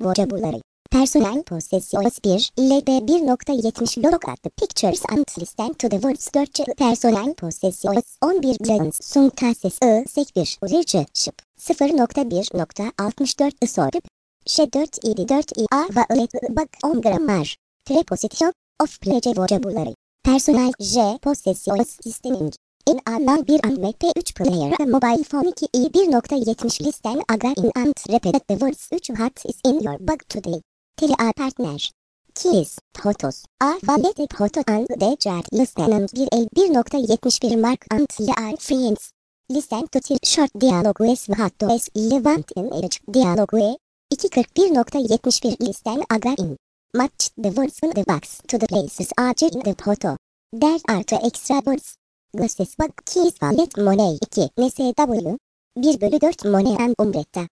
Vocabulary. Personal possessions 1. LB 1.70 Look at the pictures and listen to the words. 4. Personal possessions 11 Jones Suntases Sek 1 Leadership 0.1.64 Sorb Ş 4 7 4 I A Valet Bak on Grammar Preposition of Pleasure. Vocabulary. Personal J possessions listening in anal 1 and MP3 player a mobile phone 2 I 1.70 listen again and repeat the words. 3 What is in your bag today? Tell a partner. Keys, photos, a wallet photo and the jar listening 1.71 mark and you are friends. Listen to till short dialogue with what is relevant in each dialogue. 2.41.71 listen again. Match the words in the box to the places are in the photo. There are 2 extra words. Glasses bag keys wallet money 2 NSW 1/4 money and umbretta.